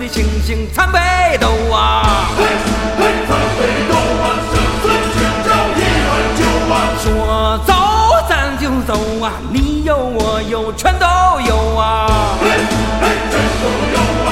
的星星参北斗啊！ 嘿，参北斗啊，生死今朝一碗酒啊！ 说走咱就走啊，你有我有全都有啊！ 嘿，全都有啊！